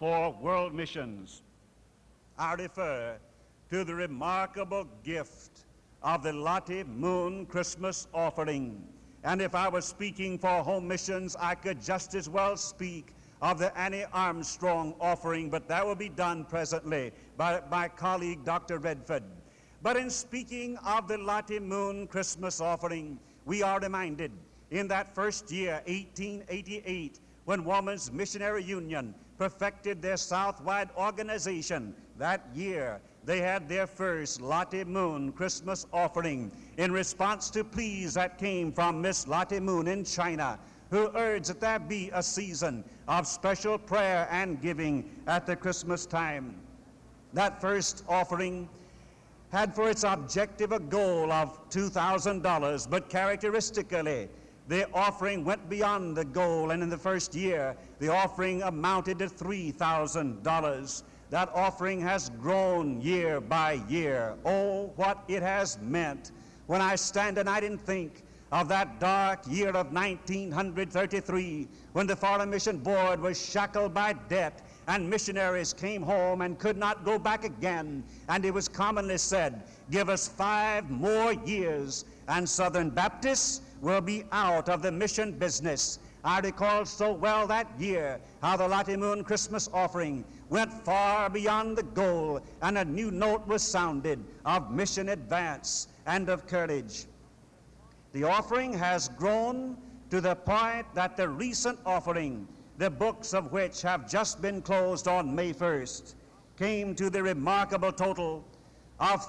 for world missions. I refer to the remarkable gift of the Lottie Moon Christmas offering. And if I was speaking for home missions, I could just as well speak of the Annie Armstrong offering, but that will be done presently by my colleague, Dr. Redford. But in speaking of the Lottie Moon Christmas offering, we are reminded in that first year, 1888, when Women's Missionary Union perfected their Southwide organization, that year they had their first Lottie Moon Christmas offering in response to pleas that came from Miss Lottie Moon in China, who urged that there be a season of special prayer and giving at the Christmas time. That first offering had for its objective a goal of $2,000, but characteristically, the offering went beyond the goal, and in the first year, the offering amounted to $3,000. That offering has grown year by year. Oh, what it has meant when I stand tonight and think of that dark year of 1933, when the Foreign Mission Board was shackled by debt, and missionaries came home and could not go back again. And it was commonly said, give us 5 more years and Southern Baptists will be out of the mission business. I recall so well that year how the Lottie Moon Christmas offering went far beyond the goal, and a new note was sounded of mission advance and of courage. The offering has grown to the point that the recent offering, the books of which have just been closed on May 1st, came to the remarkable total of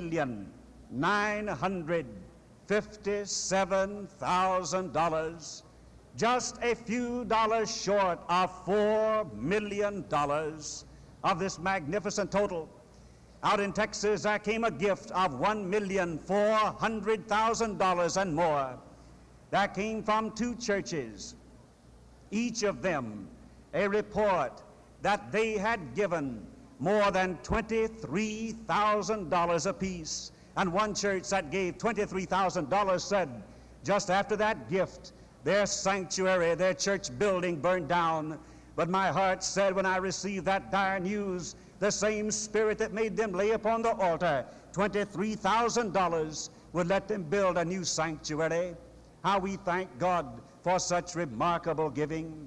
$3,957,000, just a few dollars short of $4 million of this magnificent total. Out in Texas, there came a gift of $1,400,000 and more. That came from 2 churches, each of them a report that they had given more than $23,000 apiece. And one church that gave $23,000 said, just after that gift, their sanctuary, their church building burned down. But my heart said when I received that dire news, the same spirit that made them lay upon the altar $23,000 would let them build a new sanctuary. How we thank God for such remarkable giving.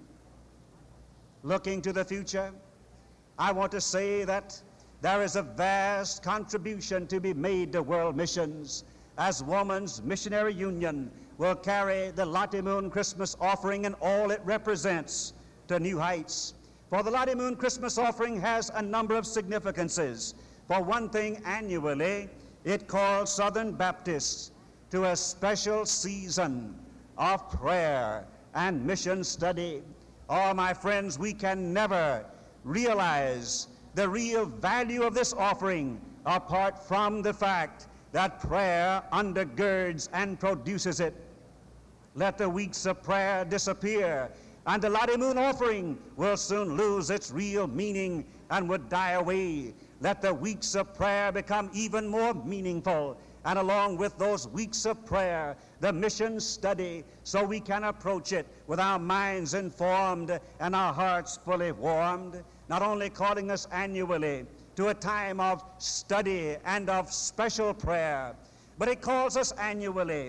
Looking to the future, I want to say that there is a vast contribution to be made to world missions, as Women's Missionary Union will carry the Lottie Moon Christmas offering and all it represents to new heights. For the Lottie Moon Christmas offering has a number of significances. For one thing, annually, it calls Southern Baptists to a special season of prayer and mission study. Oh, my friends, we can never realize the real value of this offering apart from the fact that prayer undergirds and produces it. Let the weeks of prayer disappear, and the Lottie Moon offering will soon lose its real meaning and would die away. Let the weeks of prayer become even more meaningful, and along with those weeks of prayer, the mission study, so we can approach it with our minds informed and our hearts fully warmed, not only calling us annually to a time of study and of special prayer, but it calls us annually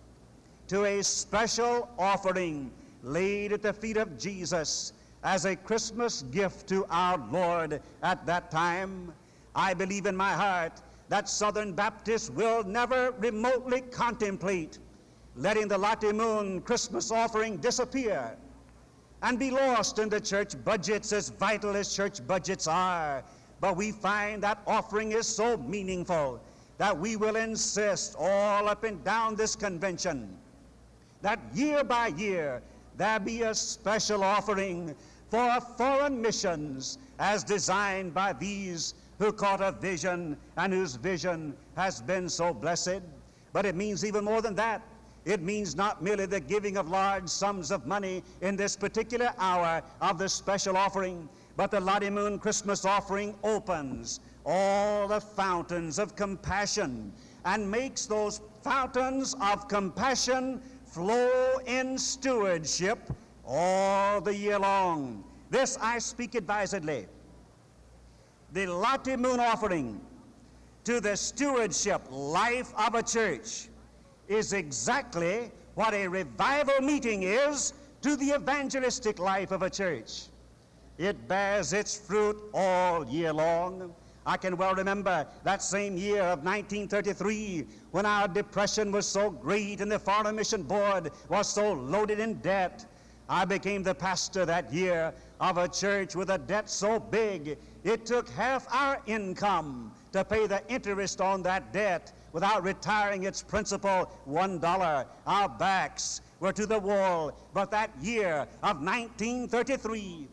to a special offering laid at the feet of Jesus as a Christmas gift to our Lord at that time. I believe in my heart that Southern Baptists will never remotely contemplate letting the Lottie Moon Christmas offering disappear and be lost in the church budgets, as vital as church budgets are. But we find that offering is so meaningful that we will insist all up and down this convention that year by year there be a special offering for foreign missions as designed by these who caught a vision and whose vision has been so blessed. But it means even more than that. It means not merely the giving of large sums of money in this particular hour of the special offering, but the Lottie Moon Christmas offering opens all the fountains of compassion and makes those fountains of compassion flow in stewardship all the year long. This I speak advisedly. The Lottie Moon offering to the stewardship life of a church is exactly what a revival meeting is to the evangelistic life of a church. It bears its fruit all year long. I can well remember that same year of 1933 when our depression was so great and the Foreign Mission Board was so loaded in debt. I became the pastor that year of a church with a debt so big it took half our income to pay the interest on that debt without retiring its principal $1. Our backs were to the wall. But that year of 1933,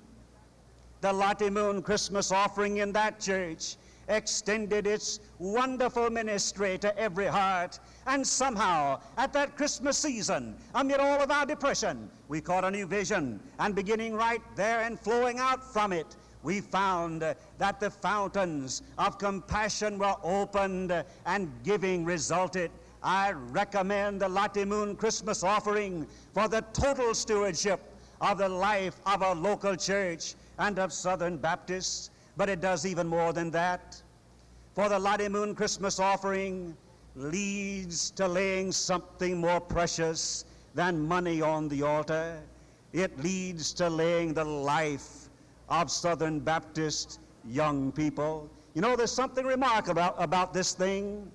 the Lottie Moon Christmas offering in that church extended its wonderful ministry to every heart. And somehow, at that Christmas season, amid all of our depression, we caught a new vision. And beginning right there and flowing out from it, we found that the fountains of compassion were opened and giving resulted. I recommend the Lottie Moon Christmas offering for the total stewardship of the life of a local church and of Southern Baptists. But it does even more than that. For the Lottie Moon Christmas offering leads to laying something more precious than money on the altar. It leads to laying the life of Southern Baptist young people. You know, there's something remarkable about this thing.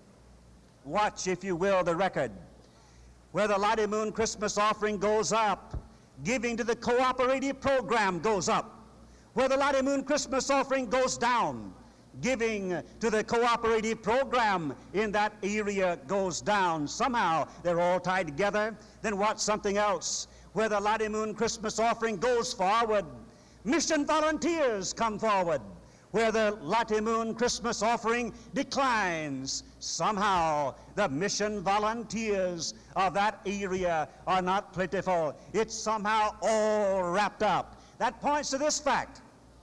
Watch, if you will, the record. Where the Lottie Moon Christmas offering goes up, giving to the cooperative program goes up. Where the Lottie Moon Christmas offering goes down, giving to the cooperative program in that area goes down. Somehow they're all tied together. Then watch something else. Where the Lottie Moon Christmas offering goes forward, mission volunteers come forward. Where the Lottie Moon Christmas offering declines, somehow the mission volunteers of that area are not plentiful. It's somehow all wrapped up. That points to this fact.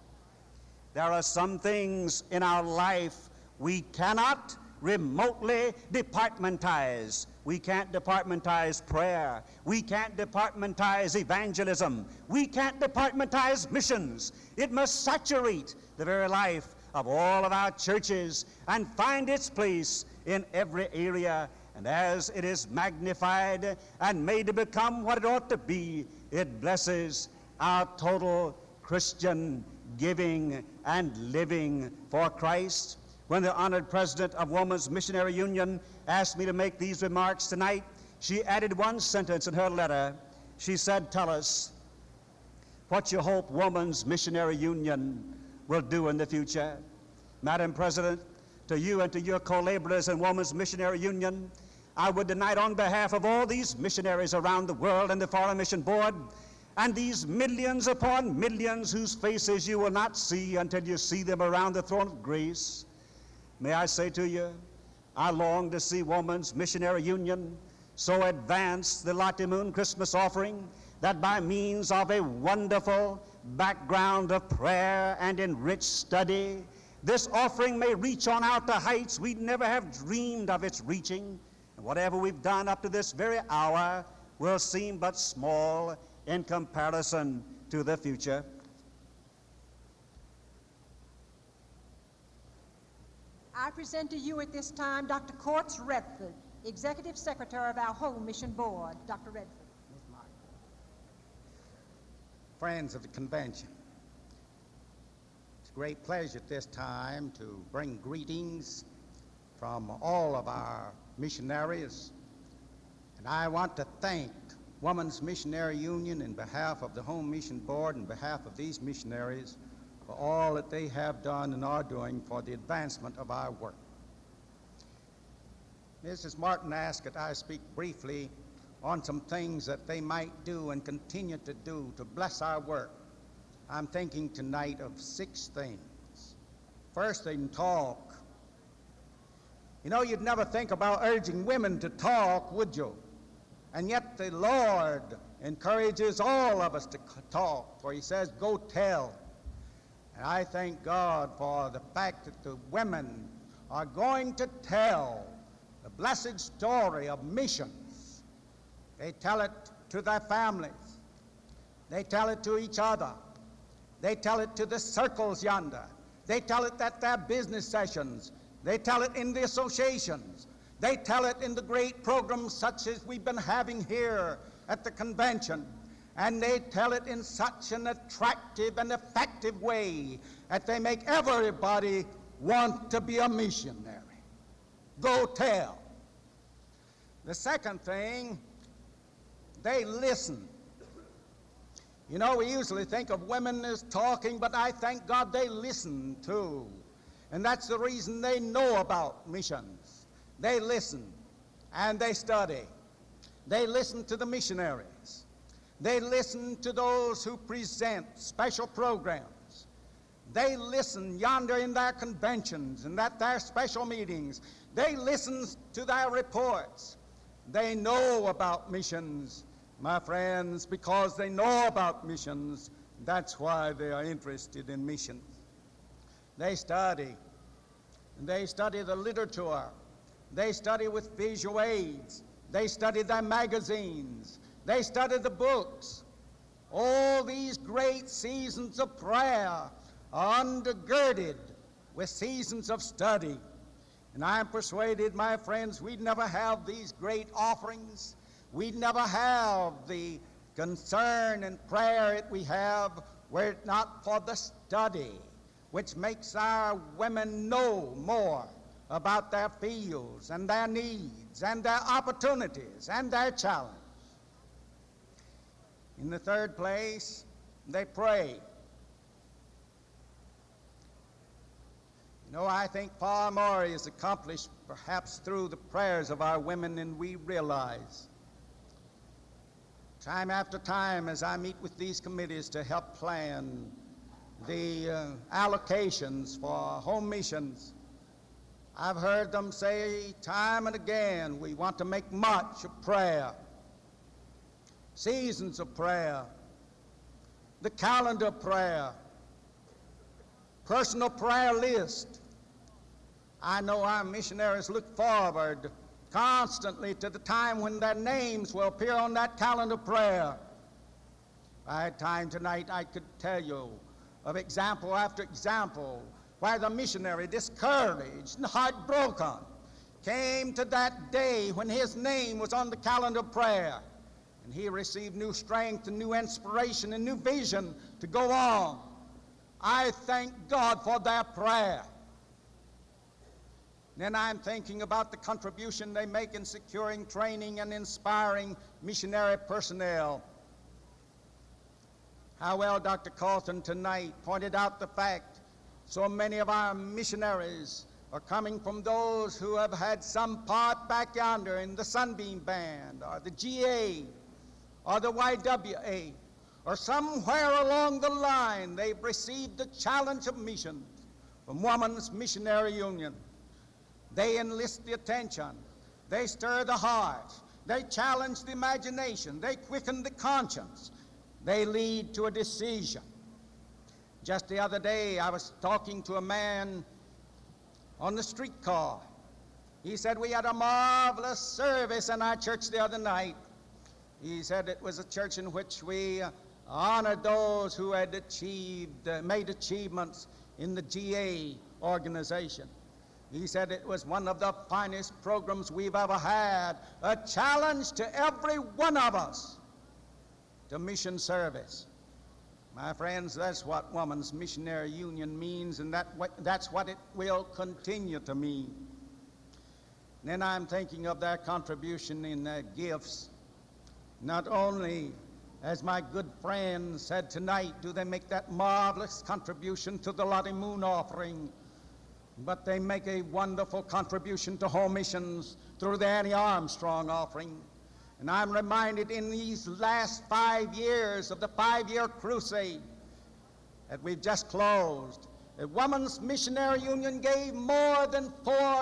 There are some things in our life we cannot remotely departmentize. We can't departmentize prayer. We can't departmentize evangelism. We can't departmentize missions. It must saturate the very life of all of our churches and find its place in every area. And as it is magnified and made to become what it ought to be, it blesses our total Christian giving and living for Christ. When the honored president of Woman's Missionary Union asked me to make these remarks tonight, she added one sentence in her letter. She said, "Tell us what you hope Woman's Missionary Union will do in the future." Madam President, to you and to your co-laborers in Woman's Missionary Union, I would tonight, on behalf of all these missionaries around the world and the Foreign Mission Board, and these millions upon millions whose faces you will not see until you see them around the throne of grace, may I say to you, I long to see Woman's Missionary Union so advance the Lottie Moon Christmas offering that by means of a wonderful background of prayer and enriched study, this offering may reach on out to heights we'd never have dreamed of its reaching. And whatever we've done up to this very hour will seem but small in comparison to the future. I present to you at this time Dr. Courts Redford, Executive Secretary of our Home Mission Board. Dr. Redford. Friends of the convention, it's a great pleasure at this time to bring greetings from all of our missionaries, and I want to thank Women's Missionary Union in behalf of the Home Mission Board, in behalf of these missionaries, for all that they have done and are doing for the advancement of our work. Mrs. Martin asked that I speak briefly on some things that they might do and continue to do to bless our work. I'm thinking tonight of 6 things. First, they can talk. You know, you'd never think about urging women to talk, would you? And yet the Lord encourages all of us to talk, for he says, go tell. And I thank God for the fact that the women are going to tell the blessed story of missions. They tell it to their families. They tell it to each other. They tell it to the circles yonder. They tell it at their business sessions. They tell it in the associations. They tell it in the great programs such as we've been having here at the convention. And they tell it in such an attractive and effective way that they make everybody want to be a missionary. Go tell. The second thing, they listen. You know, we usually think of women as talking, but I thank God they listen too. And that's the reason they know about missions. They listen and they study. They listen to the missionaries. They listen to those who present special programs. They listen yonder in their conventions and at their special meetings. They listen to their reports. They know about missions, my friends, because they know about missions. That's why they are interested in missions. They study. And they study the literature. They study with visual aids. They study their magazines. They study the books. All these great seasons of prayer are undergirded with seasons of study. And I'm persuaded, my friends, we'd never have these great offerings. We'd never have the concern and prayer that we have were it not for the study, which makes our women know more about their fields and their needs and their opportunities and their challenge. In the third place, they pray. You know, I think far more is accomplished perhaps through the prayers of our women than we realize. Time after time, as I meet with these committees to help plan the allocations for home missions, I've heard them say time and again, we want to make much of prayer, seasons of prayer, the calendar of prayer, personal prayer list. I know our missionaries look forward constantly to the time when their names will appear on that calendar of prayer. If I had time tonight, I could tell you of example after example where the missionary, discouraged and heartbroken, came to that day when his name was on the calendar of prayer, and he received new strength and new inspiration and new vision to go on. I thank God for their prayer. Then I'm thinking about the contribution they make in securing training and inspiring missionary personnel. How well Dr. Carlton tonight pointed out the fact so many of our missionaries are coming from those who have had some part back yonder in the Sunbeam Band or the GA or the YWA, or somewhere along the line they've received the challenge of missions from Women's Missionary Union. They enlist the attention, they stir the heart, they challenge the imagination, they quicken the conscience, they lead to a decision. Just the other day, I was talking to a man on the streetcar. He said, we had a marvelous service in our church the other night. He said it was a church in which we honored those who had made achievements in the GA organization. He said it was one of the finest programs we've ever had, a challenge to every one of us to mission service. My friends, that's what Women's Missionary Union means, and that's what it will continue to mean. And then I'm thinking of their contribution in their gifts. Not only, as my good friend said tonight, do they make that marvelous contribution to the Lottie Moon offering, but they make a wonderful contribution to home missions through the Annie Armstrong offering. And I'm reminded in these last 5 years of the 5-year crusade that we've just closed, the Women's Missionary Union gave more than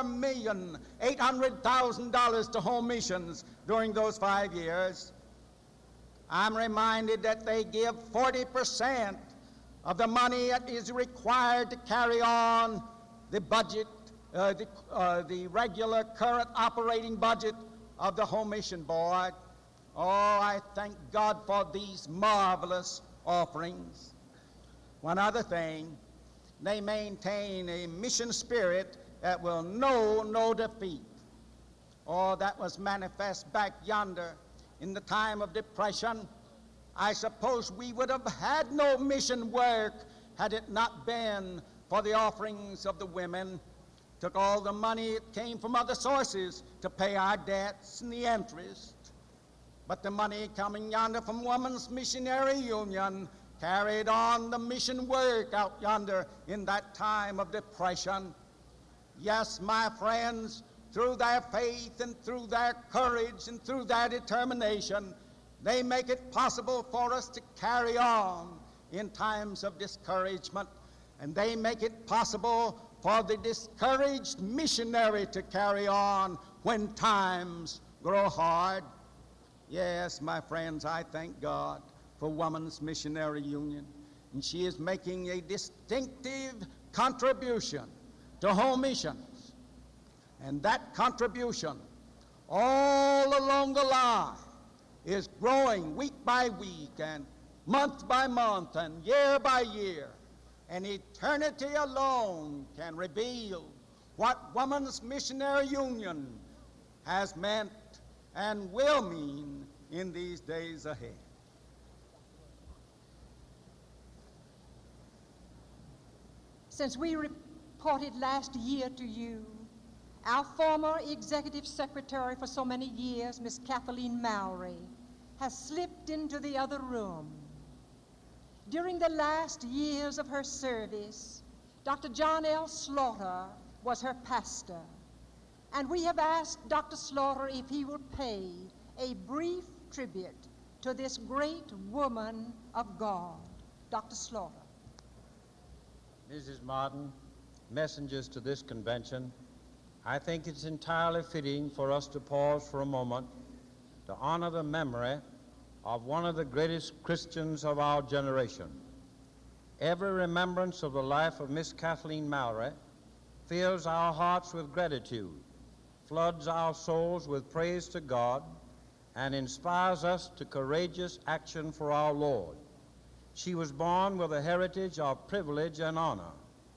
$4,800,000 to home missions during those 5 years. I'm reminded that they give 40% of the money that is required to carry on the budget, the regular current operating budget of the Home Mission Board. Oh, I thank God for these marvelous offerings. One other thing, they maintain a mission spirit that will know no defeat. Oh, that was manifest back yonder in the time of Depression. I suppose we would have had no mission work had it not been for the offerings of the women. Took all the money that came from other sources to pay our debts and the interest. But the money coming yonder from Women's Missionary Union carried on the mission work out yonder in that time of depression. Yes, my friends, through their faith and through their courage and through their determination, they make it possible for us to carry on in times of discouragement, and they make it possible for the discouraged missionary to carry on when times grow hard. Yes, my friends, I thank God for Women's Missionary Union, and she is making a distinctive contribution to home missions. And that contribution all along the line is growing week by week and month by month and year by year. And eternity alone can reveal what Women's Missionary Union has meant and will mean in these days ahead. Since we reported last year to you, our former executive secretary for so many years, Miss Kathleen Mallory, has slipped into the other room. During the last years of her service, Dr. John L. Slaughter was her pastor, and we have asked Dr. Slaughter if he will pay a brief tribute to this great woman of God. Dr. Slaughter. Mrs. Martin, messengers to this convention, I think it's entirely fitting for us to pause for a moment to honor the memory of one of the greatest Christians of our generation. Every remembrance of the life of Miss Kathleen Mallory fills our hearts with gratitude, floods our souls with praise to God, and inspires us to courageous action for our Lord. She was born with a heritage of privilege and honor.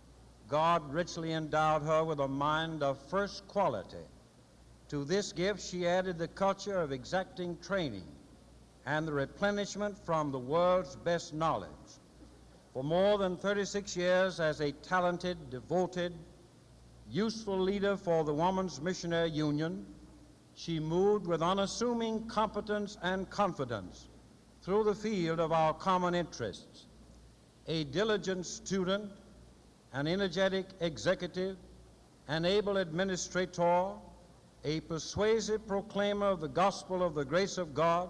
God richly endowed her with a mind of first quality. To this gift she added the culture of exacting training and the replenishment from the world's best knowledge. For more than 36 years as a talented, devoted, useful leader for the Women's Missionary Union, she moved with unassuming competence and confidence through the field of our common interests. A diligent student, an energetic executive, an able administrator, a persuasive proclaimer of the gospel of the grace of God,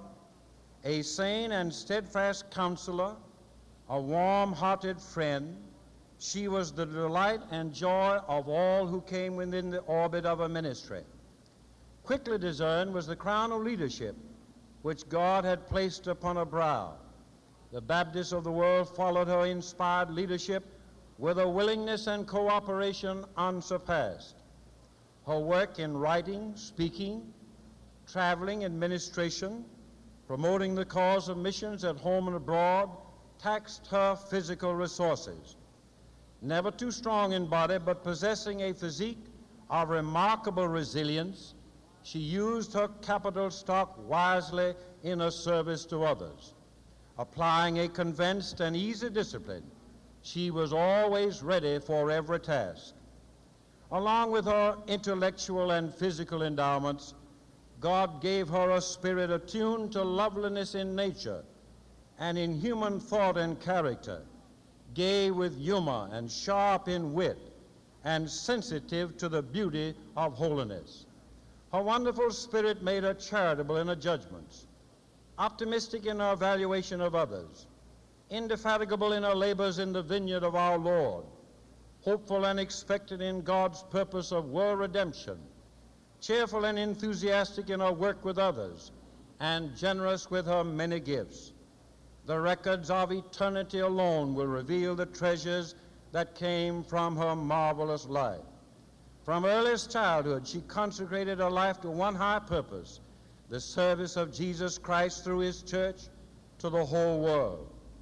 a sane and steadfast counselor, a warm-hearted friend, she was the delight and joy of all who came within the orbit of her ministry. Quickly discerned was the crown of leadership which God had placed upon her brow. The Baptists of the world followed her inspired leadership with a willingness and cooperation unsurpassed. Her work in writing, speaking, traveling, administration, promoting the cause of missions at home and abroad taxed her physical resources. Never too strong in body, but possessing a physique of remarkable resilience, she used her capital stock wisely in her service to others. Applying a convinced and easy discipline, she was always ready for every task. Along with her intellectual and physical endowments, God gave her a spirit attuned to loveliness in nature and in human thought and character, gay with humor and sharp in wit, and sensitive to the beauty of holiness. Her wonderful spirit made her charitable in her judgments, optimistic in her evaluation of others, indefatigable in her labors in the vineyard of our Lord, hopeful and expectant in God's purpose of world redemption, cheerful and enthusiastic in her work with others, and generous with her many gifts. The records of eternity alone will reveal the treasures that came from her marvelous life. From earliest childhood, she consecrated her life to one high purpose, the service of Jesus Christ through his church to the whole world.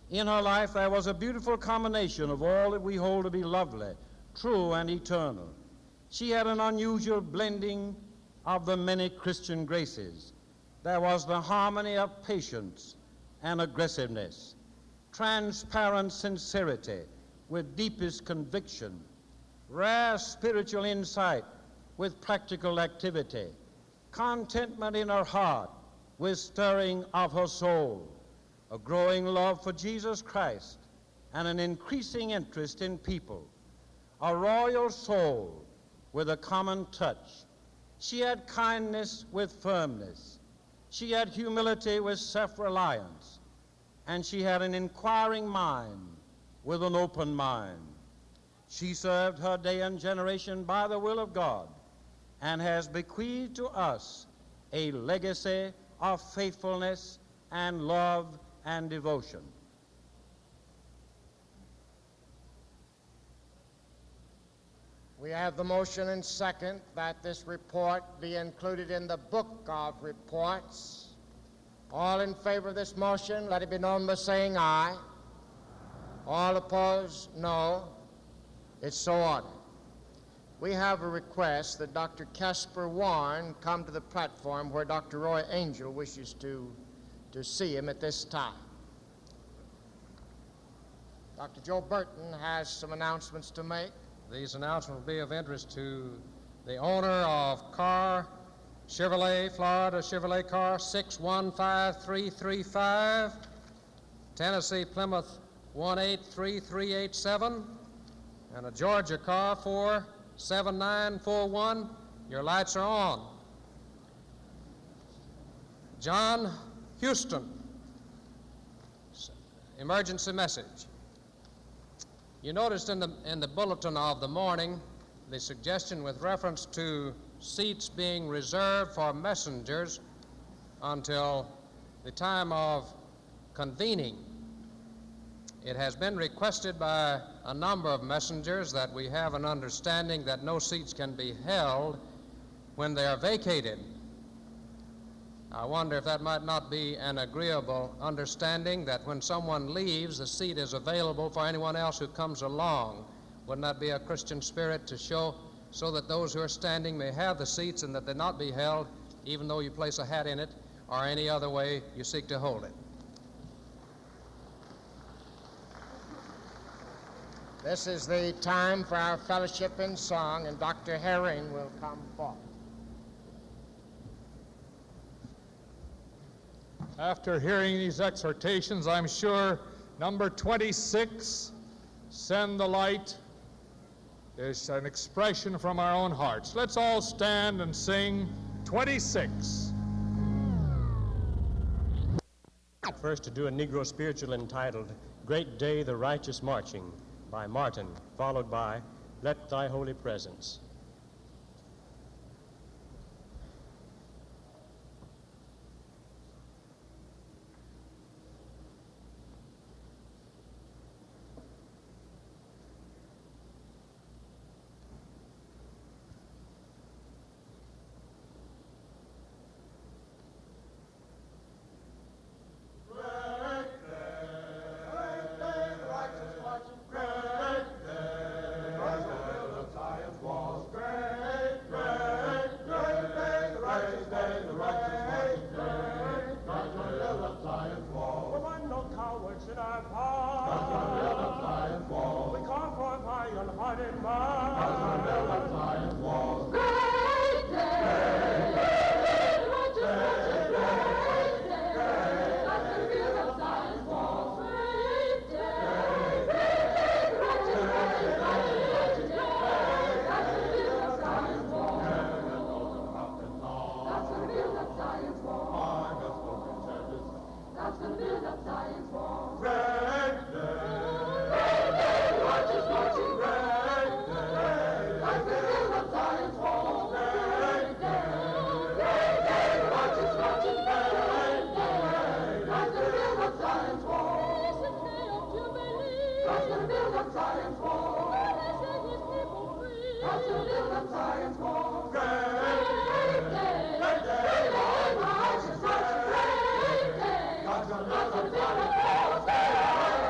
In her life, there was a beautiful combination of all that we hold to be lovely, true, and eternal. She had an unusual blending of the many Christian graces. There was the harmony of patience and aggressiveness, transparent sincerity with deepest conviction, rare spiritual insight with practical activity, contentment in her heart with stirring of her soul, a growing love for Jesus Christ, and an increasing interest in people, a royal soul with a common touch. She had kindness with firmness. She had humility with self-reliance, and she had an inquiring mind with an open mind. She served her day and generation by the will of God and has bequeathed to us a legacy of faithfulness and love and devotion. We have the motion and second that this report be included in the book of reports. All in favor of this motion, let it be known by saying aye. All opposed, no. It's so ordered. We have a request that Dr. Casper Warren come to the platform where Dr. Roy Angel wishes to see him at this time. Dr. Joe Burton has some announcements to make. These announcements will be of interest to the owner of car Chevrolet, Florida Chevrolet car 615335, Tennessee Plymouth 183387, and a Georgia car 47941. Your lights are on. John Houston, emergency message. You noticed in the bulletin of the morning the suggestion with reference to seats being reserved for messengers until the time of convening. It has been requested by a number of messengers that we have an understanding that no seats can be held when they are vacated. I wonder if that might not be an agreeable understanding, that when someone leaves, the seat is available for anyone else who comes along. Wouldn't that be a Christian spirit to show so that those who are standing may have the seats and that they not be held, even though you place a hat in it or any other way you seek to hold it? This is the time for our fellowship in song, and Dr. Herring will come forward. After hearing these exhortations, I'm sure number 26, Send the Light, is an expression from our own hearts. Let's all stand and sing 26. First to do a Negro spiritual entitled Great Day the Righteous Marching by Martin, followed by Let Thy Holy Presence. Great day,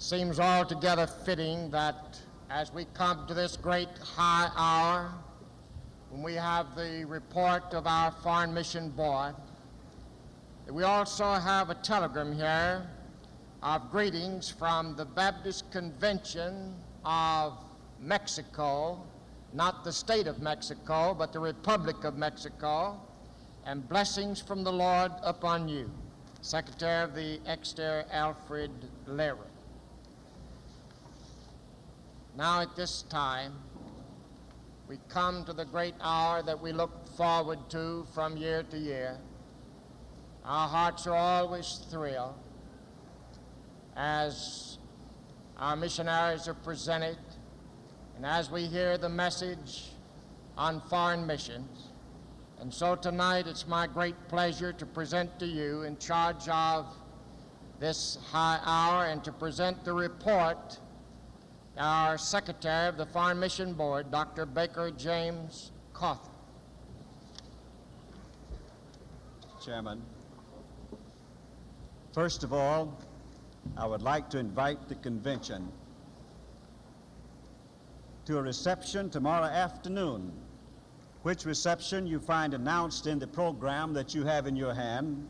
seems altogether fitting that as we come to this great high hour, when we have the report of our Foreign Mission Board, that we also have a telegram here of greetings from the Baptist Convention of Mexico, not the state of Mexico, but the Republic of Mexico, and blessings from the Lord upon you. Secretary of the Exterior, Alfred Leary. Now at this time, we come to the great hour that we look forward to from year to year. Our hearts are always thrilled as our missionaries are presented and as we hear the message on foreign missions. And so tonight it's my great pleasure to present to you, in charge of this high hour, and to present the report, our Secretary of the Foreign Mission Board, Dr. Baker James Cawthon. Chairman, first of all, I would like to invite the convention to a reception tomorrow afternoon, which reception you find announced in the program that you have in your hand.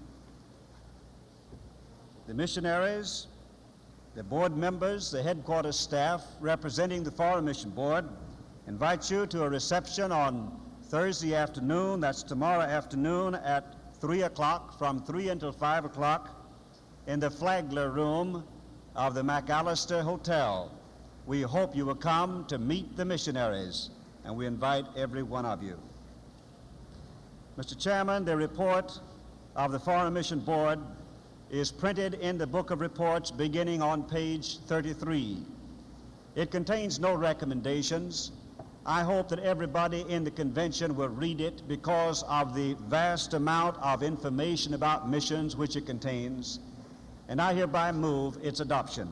The missionaries, the board members, the headquarters staff representing the Foreign Mission Board invite you to a reception on Thursday afternoon, that's tomorrow afternoon at 3 o'clock, from 3 until 5 o'clock, in the Flagler Room of the McAllister Hotel. We hope you will come to meet the missionaries, and we invite every one of you. Mr. Chairman, the report of the Foreign Mission Board is printed in the Book of Reports beginning on page 33. It contains no recommendations. I hope that everybody in the convention will read it because of the vast amount of information about missions which it contains, and I hereby move its adoption.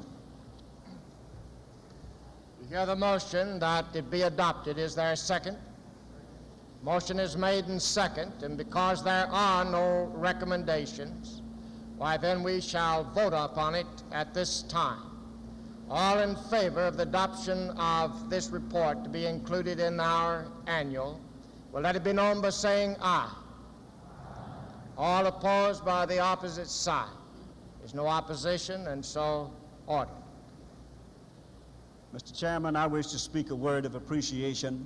You hear the motion that it be adopted. Is there a second? Motion is made and second, and because there are no recommendations, why then we shall vote upon it at this time. All in favor of the adoption of this report to be included in our annual, will let it be known by saying aye. All opposed by the opposite side. There's no opposition, and so ordered. Mr. Chairman, I wish to speak a word of appreciation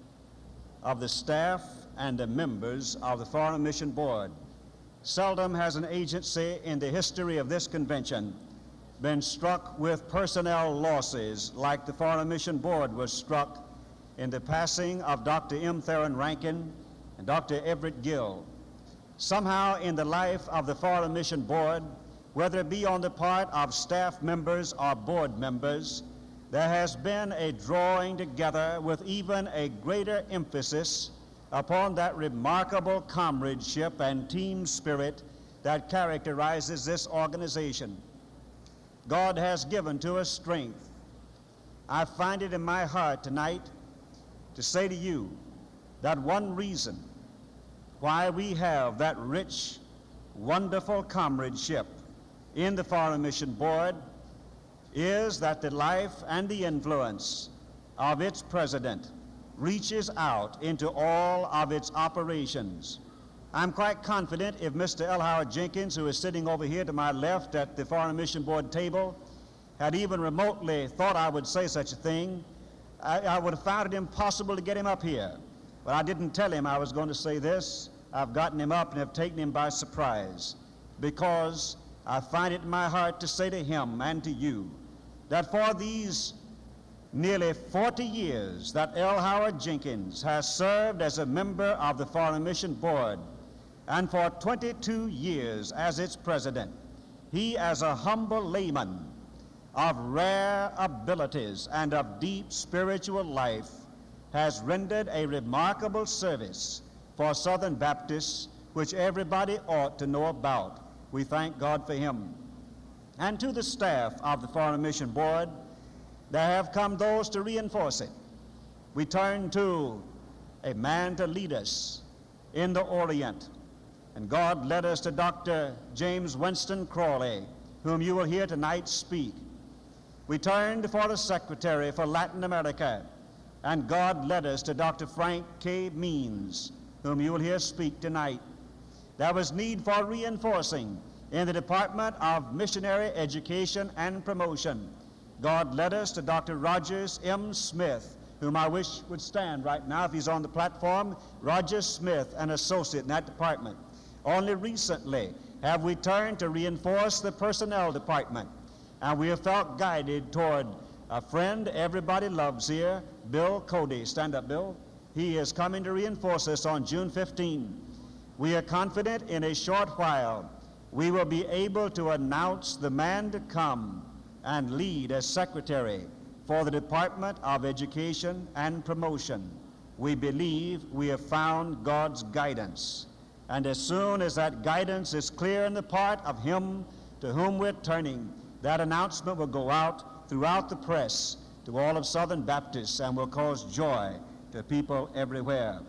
of the staff and the members of the Foreign Mission Board. Seldom has an agency in the history of this convention been struck with personnel losses like the Foreign Mission Board was struck in the passing of Dr. M. Theron Rankin and Dr. Everett Gill. Somehow in the life of the Foreign Mission Board, whether it be on the part of staff members or board members, there has been a drawing together with even a greater emphasis upon that remarkable comradeship and team spirit that characterizes this organization. God has given to us strength. I find it in my heart tonight to say to you that one reason why we have that rich, wonderful comradeship in the Foreign Mission Board is that the life and the influence of its president reaches out into all of its operations. I'm quite confident if Mr. L. Howard Jenkins, who is sitting over here to my left at the Foreign Mission Board table, had even remotely thought I would say such a thing, I would have found it impossible to get him up here. But I didn't tell him I was going to say this. I've gotten him up and have taken him by surprise, because I find it in my heart to say to him and to you that for these nearly 40 years that L. Howard Jenkins has served as a member of the Foreign Mission Board, and for 22 years as its president, he, as a humble layman of rare abilities and of deep spiritual life, has rendered a remarkable service for Southern Baptists, which everybody ought to know about. We thank God for him. And to the staff of the Foreign Mission Board, there have come those to reinforce it. We turn to a man to lead us in the Orient, and God led us to Dr. James Winston Crawley, whom you will hear tonight speak. We turned for a secretary for Latin America, and God led us to Dr. Frank K. Means, whom you will hear speak tonight. There was need for reinforcing in the Department of Missionary Education and Promotion. God led us to Dr. Rogers M. Smith, whom I wish would stand right now if he's on the platform. Rogers Smith, an associate in that department. Only recently have we turned to reinforce the personnel department, and we have felt guided toward a friend everybody loves here, Bill Cody. Stand up, Bill. He is coming to reinforce us on June 15. We are confident in a short while we will be able to announce the man to come and lead as secretary for the Department of Education and Promotion. We believe we have found God's guidance. And as soon as that guidance is clear in the part of him to whom we're turning, that announcement will go out throughout the press to all of Southern Baptists and will cause joy to people everywhere.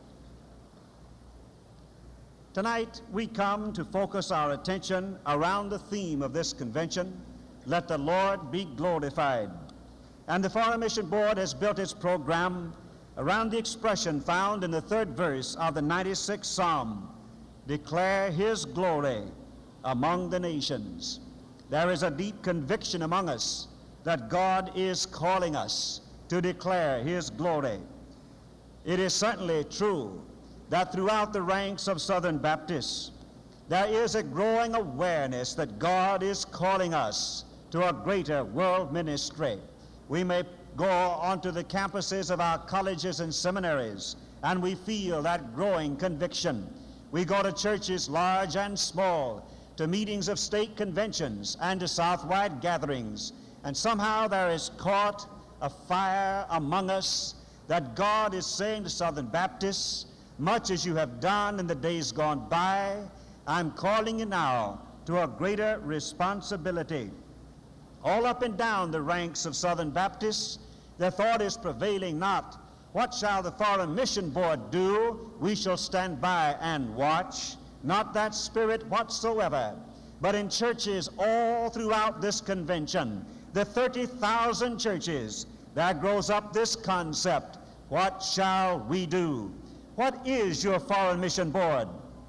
Tonight, we come to focus our attention around the theme of this convention, Let the Lord Be Glorified. And the Foreign Mission Board has built its program around the expression found in the 3rd verse of the 96th Psalm, declare his glory among the nations. There is a deep conviction among us that God is calling us to declare his glory. It is certainly true that throughout the ranks of Southern Baptists, there is a growing awareness that God is calling us to a greater world ministry. We may go onto the campuses of our colleges and seminaries, and we feel that growing conviction. We go to churches large and small, to meetings of state conventions and to Southwide gatherings, and somehow there is caught a fire among us that God is saying to Southern Baptists, much as you have done in the days gone by, I'm calling you now to a greater responsibility. All up and down the ranks of Southern Baptists, the thought is prevailing not, what shall the Foreign Mission Board do? We shall stand by and watch. Not that spirit whatsoever. But in churches all throughout this convention, the 30,000 churches, there grows up this concept, what shall we do? What is your Foreign Mission Board?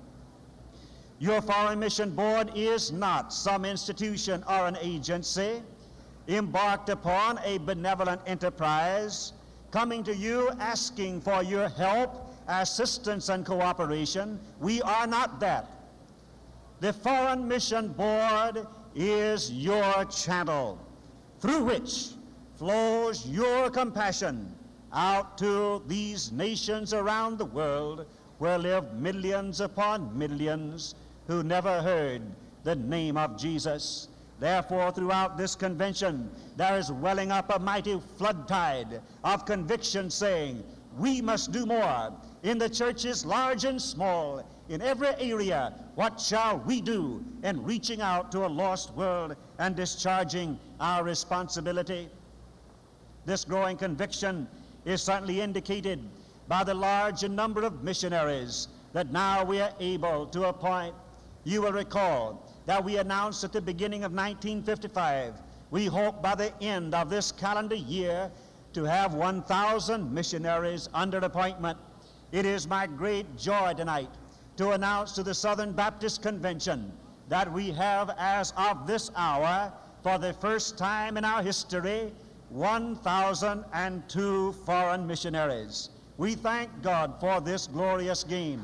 Your Foreign Mission Board is not some institution or an agency embarked upon a benevolent enterprise, coming to you asking for your help, assistance, and cooperation. We are not that. The Foreign Mission Board is your channel through which flows your compassion out to these nations around the world where live millions upon millions who never heard the name of Jesus. Therefore, throughout this convention, there is welling up a mighty flood tide of conviction saying, we must do more in the churches large and small, in every area. What shall we do in reaching out to a lost world and discharging our responsibility? This growing conviction is certainly indicated by the large number of missionaries that now we are able to appoint. You will recall that we announced at the beginning of 1955, we hope by the end of this calendar year to have 1,000 missionaries under appointment. It is my great joy tonight to announce to the Southern Baptist Convention that we have, as of this hour, for the first time in our history, 1,002 foreign missionaries. We thank God for this glorious gain.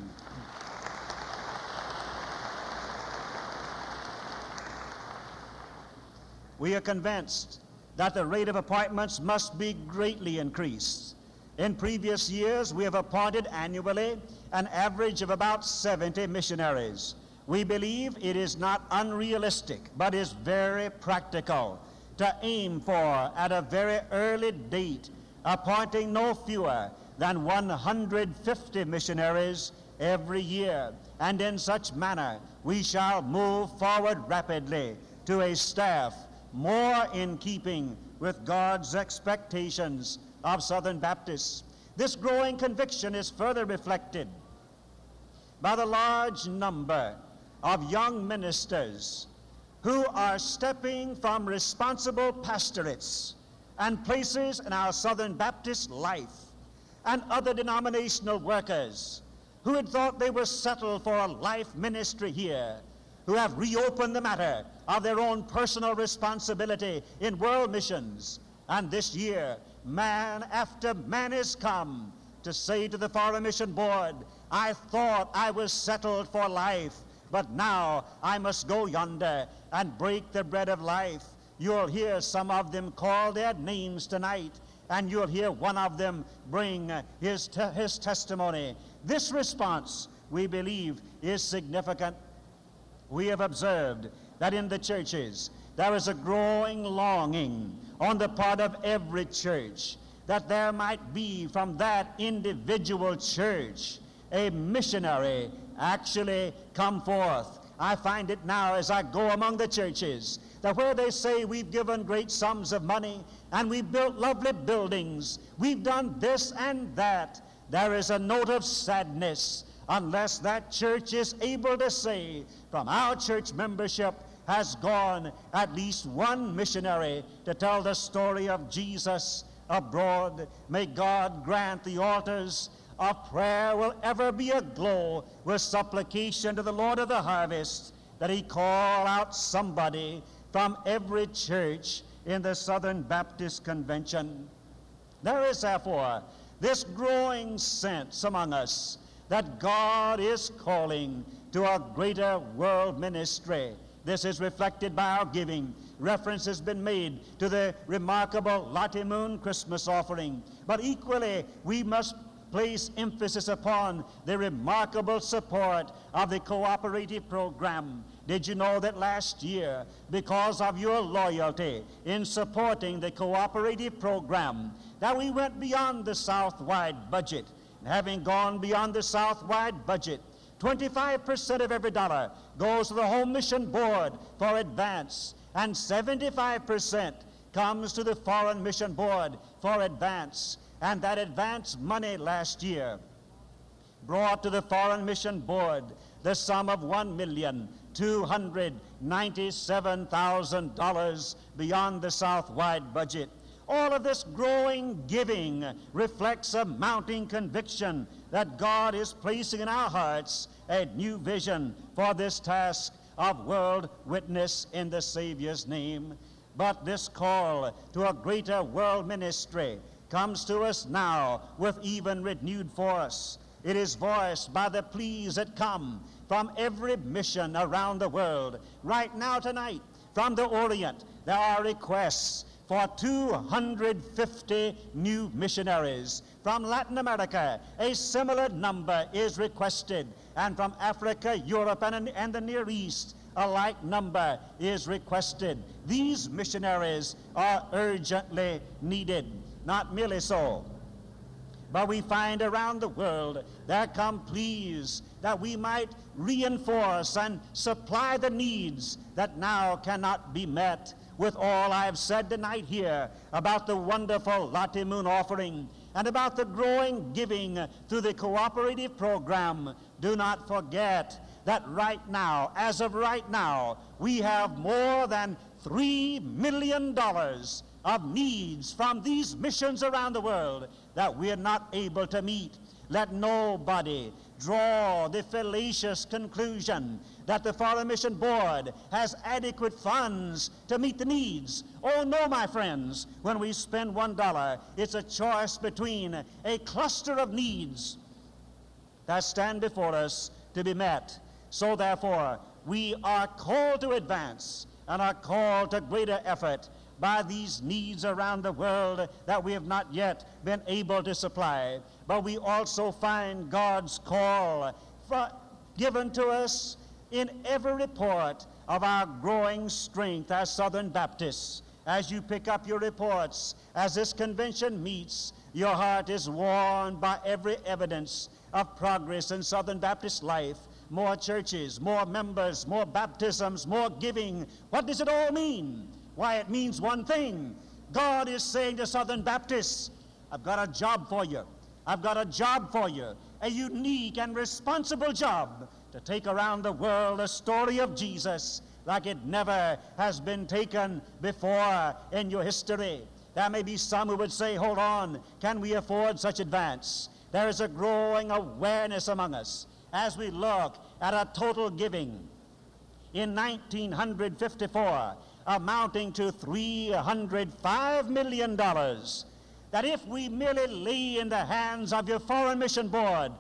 We are convinced that the rate of appointments must be greatly increased. In previous years, we have appointed annually an average of about 70 missionaries. We believe it is not unrealistic, but is very practical to aim for, at a very early date, appointing no fewer than 150 missionaries every year. And in such manner, we shall move forward rapidly to a staff more in keeping with God's expectations of Southern Baptists. This growing conviction is further reflected by the large number of young ministers who are stepping from responsible pastorates and places in our Southern Baptist life, and other denominational workers who had thought they were settled for a life ministry here, who have reopened the matter of their own personal responsibility in world missions. And this year, man after man has come to say to the Foreign Mission Board, I thought I was settled for life, but now I must go yonder and break the bread of life. You'll hear some of them call their names tonight, and you'll hear one of them bring his testimony. This response, we believe, is significant. We have observed that in the churches there is a growing longing on the part of every church that there might be from that individual church a missionary actually come forth. I find it now as I go among the churches that where they say we've given great sums of money and we've built lovely buildings, we've done this and that, there is a note of sadness unless that church is able to say, from our church membership has gone at least one missionary to tell the story of Jesus abroad. May God grant the altars of prayer will ever be aglow with supplication to the Lord of the harvest, that he call out somebody from every church in the Southern Baptist Convention. There is therefore this growing sense among us that God is calling to a greater world ministry. This is reflected by our giving. Reference has been made to the remarkable Lottie Moon Christmas offering. But equally, we must place emphasis upon the remarkable support of the cooperative program. Did you know that last year, because of your loyalty in supporting the cooperative program, that we went beyond the Southwide budget? And having gone beyond the Southwide budget, 25% of every dollar goes to the Home Mission Board for advance, and 75% comes to the Foreign Mission Board for advance. And that advance money last year brought to the Foreign Mission Board the sum of $1,297,000 beyond the Southwide budget. All of this growing giving reflects a mounting conviction that God is placing in our hearts a new vision for this task of world witness in the Savior's name. But this call to a greater world ministry comes to us now with even renewed force. It is voiced by the pleas that come from every mission around the world. Right now, tonight, from the Orient, there are requests for 250 new missionaries. From Latin America, a similar number is requested. And from Africa, Europe, and the Near East, a like number is requested. These missionaries are urgently needed. Not merely so, but we find around the world there come pleas that we might reinforce and supply the needs that now cannot be met. With all I've said tonight here about the wonderful Lottie Moon offering and about the growing giving through the cooperative program, do not forget that right now, as of right now, we have more than $3 million of needs from these missions around the world that we are not able to meet. Let nobody draw the fallacious conclusion that the Foreign Mission Board has adequate funds to meet the needs. Oh no, my friends, when we spend $1, it's a choice between a cluster of needs that stand before us to be met. So therefore, we are called to advance and are called to greater effort by these needs around the world that we have not yet been able to supply. But we also find God's call given to us in every report of our growing strength as Southern Baptists. As you pick up your reports, as this convention meets, your heart is warmed by every evidence of progress in Southern Baptist life. More churches, more members, more baptisms, more giving. What does it all mean? Why, it means one thing. God is saying to Southern Baptists, I've got a job for you. I've got a job for you, a unique and responsible job to take around the world the story of Jesus like it never has been taken before in your history. There may be some who would say, hold on, can we afford such advance? There is a growing awareness among us as we look at a total giving in 1954 amounting to $305 million, that if we merely lay in the hands of your Foreign Mission Board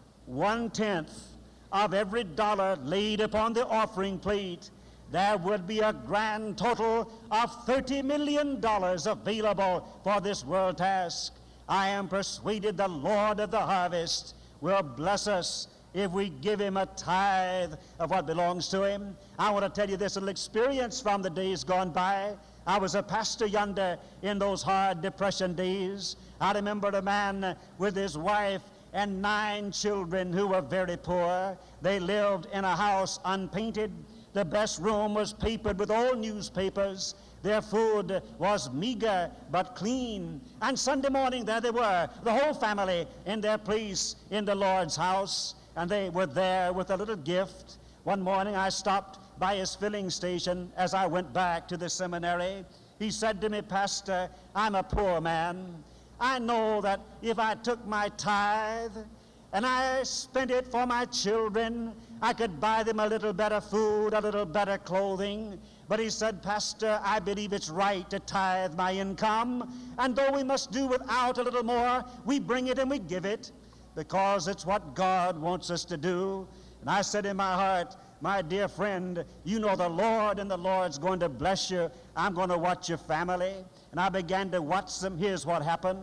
1/10 of every dollar laid upon the offering plate, there would be a grand total of $30 million available for this world task. I am persuaded the Lord of the harvest will bless us if we give him a tithe of what belongs to him. I want to tell you this little experience from the days gone by. I was a pastor yonder in those hard Depression days. I remember a man with his wife and 9 children who were very poor. They lived in a house unpainted. The best room was papered with old newspapers. Their food was meager but clean. And Sunday morning there they were, the whole family in their place in the Lord's house. And they were there with a little gift. One morning I stopped by his filling station as I went back to the seminary. He said to me, Pastor, I'm a poor man. I know that if I took my tithe and I spent it for my children, I could buy them a little better food, a little better clothing. But he said, Pastor, I believe it's right to tithe my income. And though we must do without a little more, we bring it and we give it, because it's what God wants us to do. And I said in my heart, my dear friend, you know the Lord, and the Lord's going to bless you. I'm going to watch your family. And I began to watch them. Here's what happened.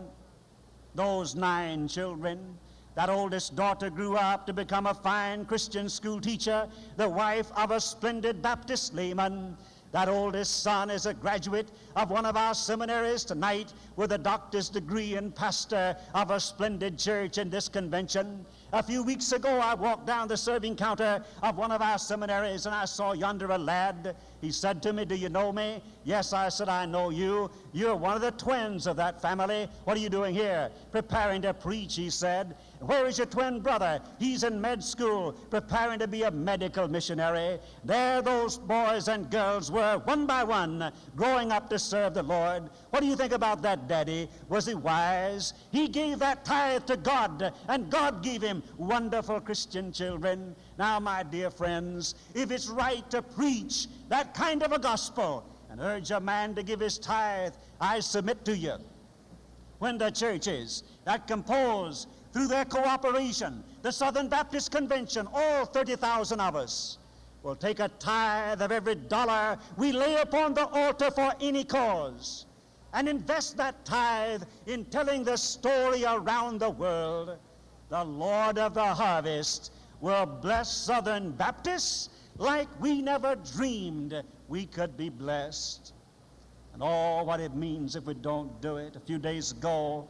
Those 9 children, that oldest daughter grew up to become a fine Christian school teacher, the wife of a splendid Baptist layman. That oldest son is a graduate of one of our seminaries tonight with a doctor's degree and pastor of a splendid church in this convention. A few weeks ago, I walked down the serving counter of one of our seminaries and I saw yonder a lad. He said to me, do you know me? Yes, I said, I know you. You're one of the twins of that family. What are you doing here? Preparing to preach, he said. Where is your twin brother? He's in med school, preparing to be a medical missionary. There those boys and girls were, one by one, growing up to serve the Lord. What do you think about that, Daddy? Was he wise? He gave that tithe to God, and God gave him wonderful Christian children. Now, my dear friends, if it's right to preach that kind of a gospel and urge a man to give his tithe, I submit to you, when the churches that compose through their cooperation, the Southern Baptist Convention, all 30,000 of us, will take a tithe of every dollar we lay upon the altar for any cause, and invest that tithe in telling the story around the world, the Lord of the harvest will bless Southern Baptists like we never dreamed we could be blessed. And all what it means if we don't do it. A few days ago,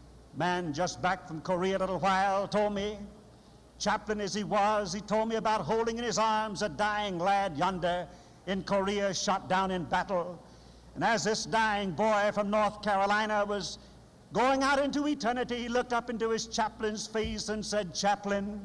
man just back from Korea a little while told me, chaplain as he was, he told me about holding in his arms a dying lad yonder in Korea, shot down in battle. And as this dying boy from North Carolina was going out into eternity, he looked up into his chaplain's face and said, Chaplain,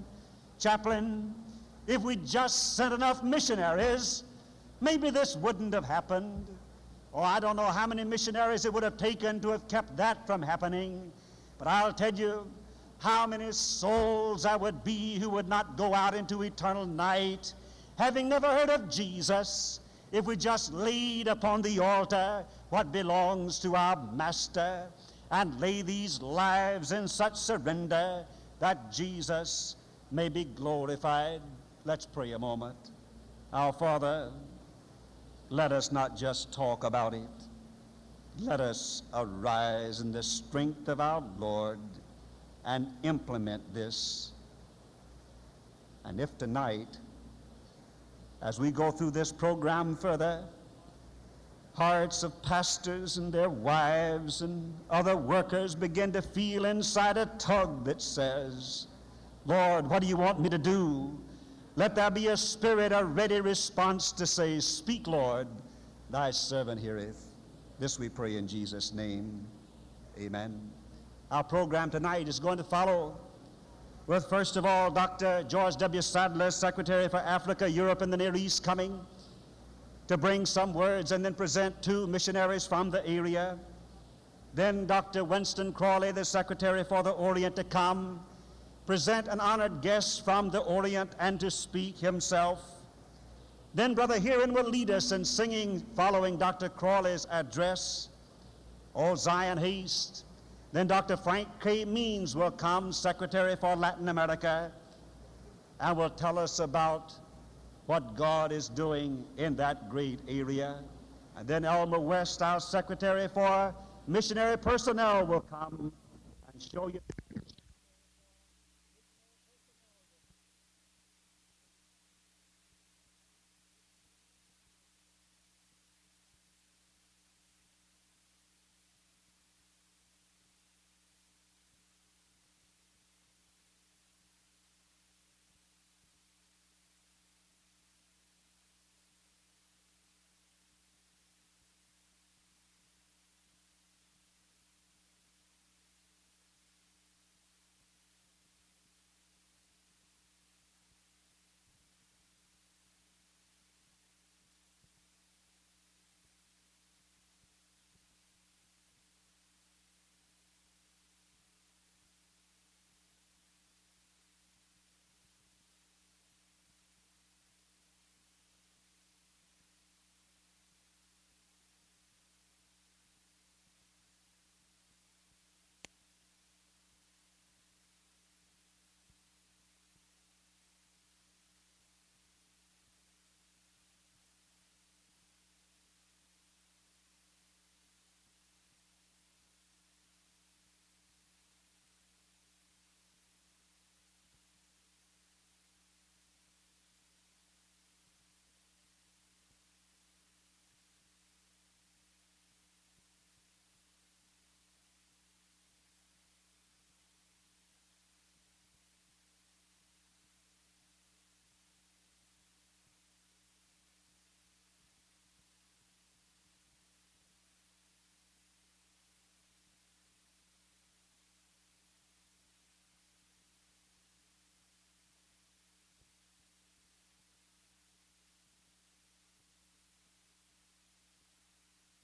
if we just sent enough missionaries, maybe this wouldn't have happened. Oh, I don't know how many missionaries it would have taken to have kept that from happening. But I'll tell you how many souls there would be who would not go out into eternal night, having never heard of Jesus, if we just laid upon the altar what belongs to our Master and lay these lives in such surrender that Jesus may be glorified. Let's pray a moment. Our Father, let us not just talk about it. Let us arise in the strength of our Lord and implement this. And if tonight, as we go through this program further, hearts of pastors and their wives and other workers begin to feel inside a tug that says, Lord, what do you want me to do? Let there be a spirit, a ready response to say, speak, Lord, thy servant heareth. This we pray in Jesus' name. Amen. Our program tonight is going to follow with, first of all, Dr. George W. Sadler, Secretary for Africa, Europe, and the Near East, coming. to bring some words and then present 2 missionaries from the area. Then Dr. Winston Crawley, the Secretary for the Orient, to come, present an honored guest from the Orient and to speak himself. Then Brother Heron will lead us in singing following Dr. Crawley's address, O Zion Haste. Then Dr. Frank K. Means will come, Secretary for Latin America, and will tell us about what God is doing in that great area. And then Elmer West, our Secretary for Missionary Personnel, will come and show you